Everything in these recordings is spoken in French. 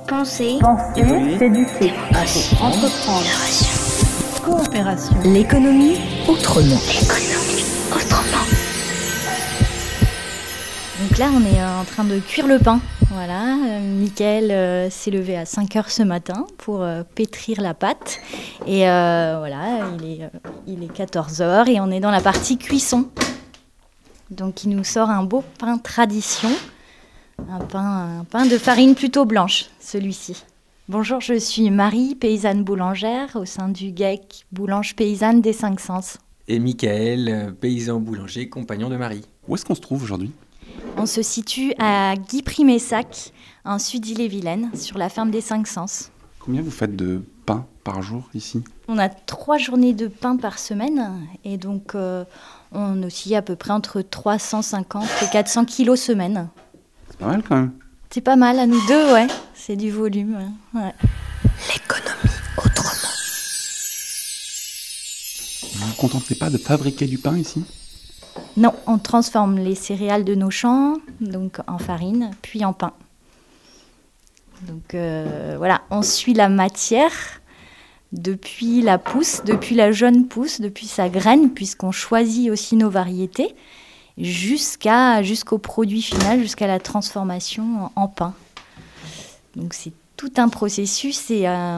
Penser, s'éduquer, entreprendre, coopération, l'économie autrement. Donc là, on est en train de cuire le pain. Voilà, Mickaël s'est levé à 5h ce matin pour pétrir la pâte. Et voilà, il est 14h et on est dans la partie cuisson. Donc il nous sort un beau pain tradition, un pain de farine plutôt blanche, celui-ci. Bonjour, je suis Marie, paysanne boulangère au sein du GEC Boulange Paysanne des Cinq Sens. Et Mickaël, paysan boulanger, compagnon de Marie. Où est-ce qu'on se trouve aujourd'hui ? On se situe à Guipry-Messac, en Sud-Île-et-Vilaine, sur la ferme des Cinq Sens. Combien vous faites de pain par jour ici ? On a 3 journées de pain par semaine et donc on oscille à peu près entre 350 et 400 kilos semaine. C'est pas mal quand même. C'est pas mal à nous deux, ouais. C'est du volume. Ouais. L'économie autrement. Vous vous contentez pas de fabriquer du pain ici ? Non, on transforme les céréales de nos champs donc en farine, puis en pain. Donc voilà, on suit la matière depuis la pousse, depuis la jeune pousse, depuis sa graine, puisqu'on choisit aussi nos variétés, jusqu'au produit final, jusqu'à la transformation en pain. Donc c'est tout un processus et un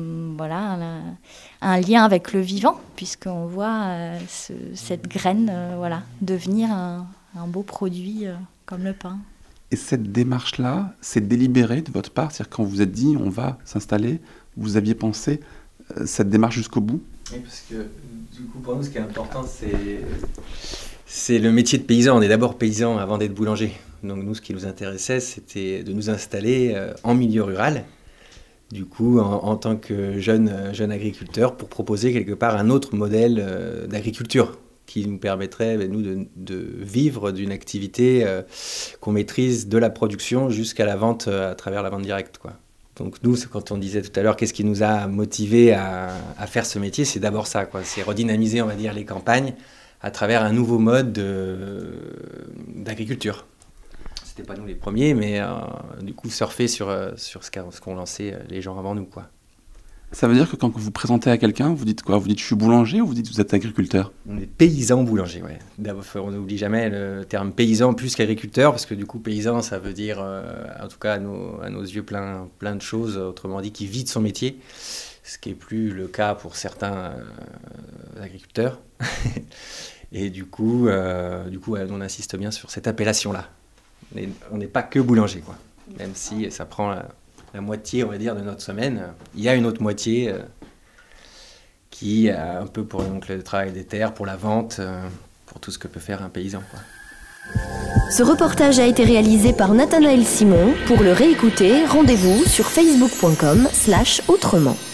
lien avec le vivant, puisqu'on voit cette graine devenir un beau produit comme le pain. Et cette démarche-là, c'est délibéré de votre part ? C'est-à-dire quand vous vous êtes dit on va s'installer, vous aviez pensé cette démarche jusqu'au bout ? Oui, parce que du coup pour nous ce qui est important c'est le métier de paysan. On est d'abord paysan avant d'être boulanger. Donc nous, ce qui nous intéressait, c'était de nous installer en milieu rural, du coup, en tant que jeune agriculteur, pour proposer quelque part un autre modèle d'agriculture qui nous permettrait, nous, de vivre d'une activité qu'on maîtrise de la production jusqu'à la vente à travers la vente directe, quoi. Donc nous, quand on disait tout à l'heure, qu'est-ce qui nous a motivés à faire ce métier, c'est d'abord ça, quoi. C'est redynamiser, on va dire, les campagnes à travers un nouveau mode d'agriculture. C'était pas nous les premiers, mais du coup surfer sur ce qu'ont lancé les gens avant nous, quoi. Ça veut dire que quand vous vous présentez à quelqu'un, vous dites quoi ? Vous dites je suis boulanger ou vous dites vous êtes agriculteur ? On est paysan boulanger, ouais. D'abord, on n'oublie jamais le terme paysan plus qu'agriculteur, parce que du coup paysan, ça veut dire, en tout cas à nos yeux, plein de choses, autrement dit, qui vit de son métier, ce qui n'est plus le cas pour certains agriculteurs. Et du coup, on insiste bien sur cette appellation-là. On n'est pas que boulanger, quoi. Même si ça prend la moitié, on va dire, de notre semaine, il y a une autre moitié qui a un peu pour donc, le travail des terres, pour la vente, pour tout ce que peut faire un paysan, quoi. Ce reportage a été réalisé par Nathanaël Simon. Pour le réécouter, rendez-vous sur facebook.com/autrement.